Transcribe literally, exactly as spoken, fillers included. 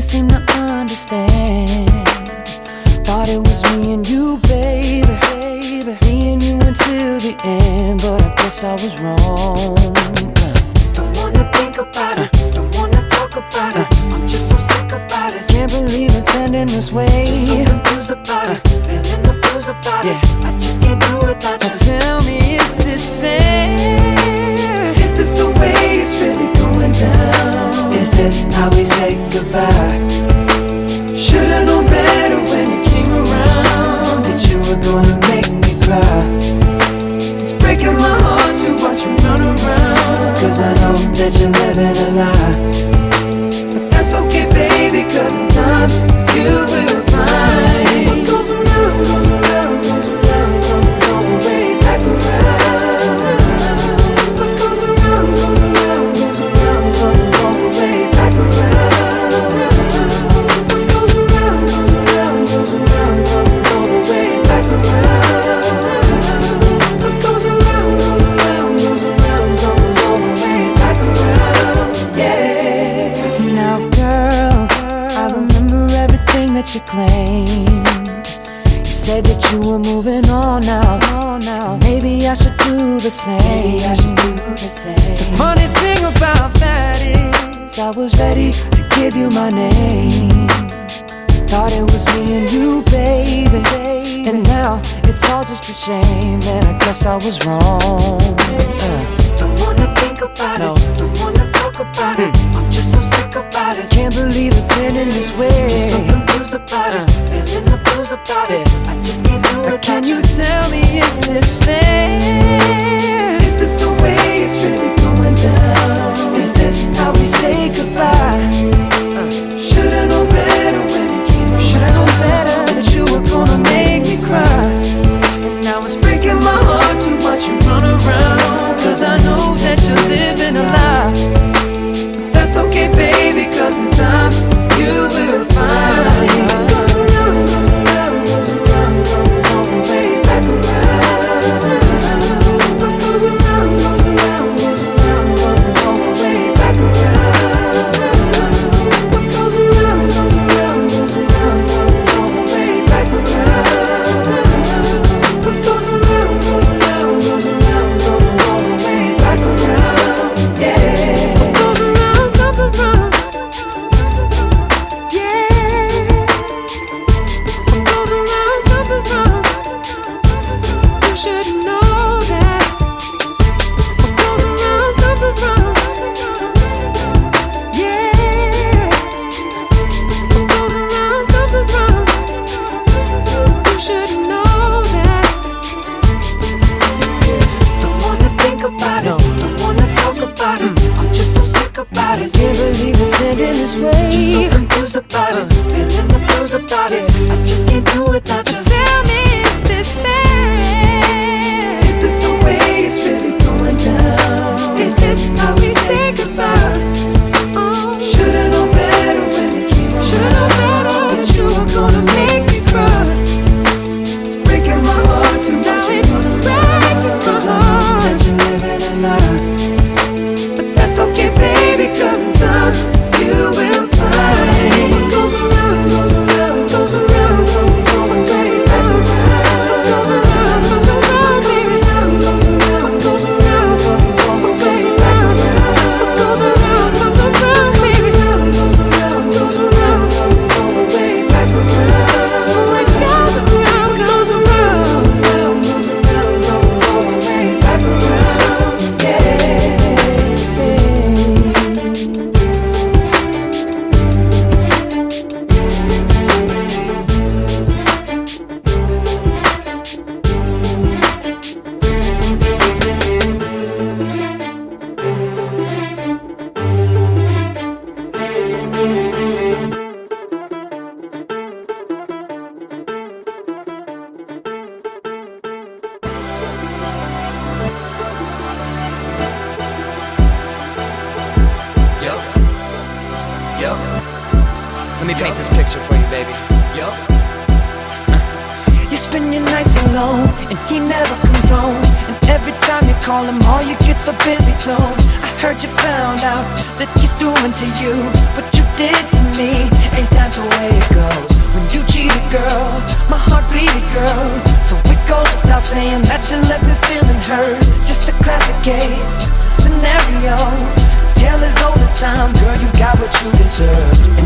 seem to understand. Thought it was me and you, baby, baby, me and you until the end, but I guess I was wrong. Don't wanna think about it, don't wanna talk about it. I'm just so sick about it. Can't believe it's ending this way. Just so confused about it, feeling the blues about it. I just can't do without you. Now tell me, is this fair? Is this the way it's really going down? Is this how we say goodbye? Should've known better when you came around, that you were gonna make me cry. It's breaking my heart to watch you run around, cause I know that you're living a lie. But that's okay, baby, cause in time you will find what goes around, goes around, goes around, comes all the way back around. What goes around, goes around, goes around, comes all the way back around. What goes around, goes around, goes around, comes all the way back around. What goes around, goes around, goes around, comes all the way back around. Yeah. Now girl, I remember everything that you claimed. You said that you were moving on now, on now. Maybe I should do the same. Maybe I should do the same. The funny thing about that is I was ready to give you my name. Thought it was me and you, baby, and now it's all just a shame, and I guess I was wrong. uh. Don't wanna think about No. it, don't wanna talk about it. I'm just so sick about it. Can't believe it's ending this way. Just so confused about it, feeling the blues about it. I just can't do it. Can you tell me, is this fair? Is this the way it's really going down? Is this how we say goodbye? uh, Should've known better when you came around. Should've known better that you were gonna make me cry. And now it's breaking my heart to watch you run around, cause I know that you're living a lie. But that's okay, baby, cause in time you will find what goes around, goes around, goes around, comes all the way back around. What goes around, goes around, goes around, comes all the way back around. What goes around, goes around, goes around, comes all the way back around. What goes around, goes around, goes around, comes all the way back around. Yeah. What goes around, comes around. Yeah. What goes around, comes around. You should know that. What goes around, comes around. Yeah. What goes around, comes around. You should know that. Don't wanna think about it, don't wanna talk about it. I'm just so sick about it. Can't believe it's ending this way. Just so confused about it, feeling the blues about it. I just can't do without you. Tell me, is this fair? Is this the way it's really going down? Is this how we say goodbye? Oh, should've known better when you came around. Should've known better that you were gonna make me cry. It's breaking my heart to Now watch you it's run breaking around, my cause I know heart. that you're living a lie. But that's okay, baby, cause in time you will find what goes around, goes around, goes around, comes all the way back around. What goes around, goes around, baby, goes around, what goes around, comes all the way back around. What goes around, comes around, baby. Goes around, goes around, comes all the way back around. What goes around, goes around. Goes around, goes around, comes all the way back around. Yeah. Yo, let me paint this picture for you, baby. Yo, You spend your nights alone, and he never comes home. And every time you call him, all you get's a busy tone. I heard you found out that he's doing to you what you did to me, and the way it goes. When you cheated, girl, my heart beat, girl. So it goes without saying that you left me feeling hurt. Just a classic case, scenario. Tale as old as time, girl, you got what you deserved.